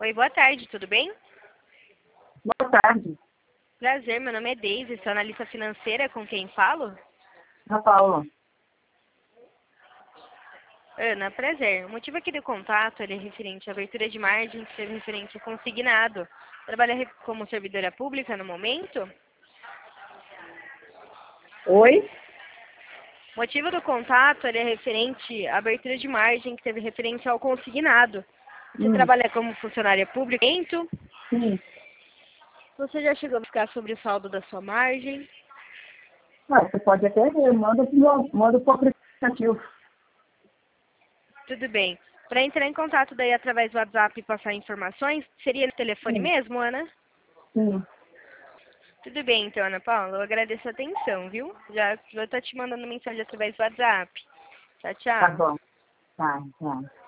Oi, boa tarde, tudo bem? Boa tarde, Prazer, meu nome é Deise, sou analista financeira, com quem falo? Ana Paula. Ana, prazer. O motivo aqui do contato ele é referente à abertura de margem, que seja referente a consignado. Trabalha como servidora pública no momento? Oi? O motivo do contato ele é referente à abertura de margem, que teve referência ao consignado. Você trabalha como funcionária pública? Sim. Você já chegou a ficar sobre o saldo da sua margem? Você pode até ver, manda pro aplicativo. Tudo bem. Para entrar em contato daí através do WhatsApp e passar informações, seria no telefone Sim, mesmo, Ana? sim. Tudo bem, então, Ana Paula. Eu agradeço a atenção, viu? Já vou estar te mandando mensagem através do WhatsApp. Tchau, Tá tchau. bom. Tá, tá.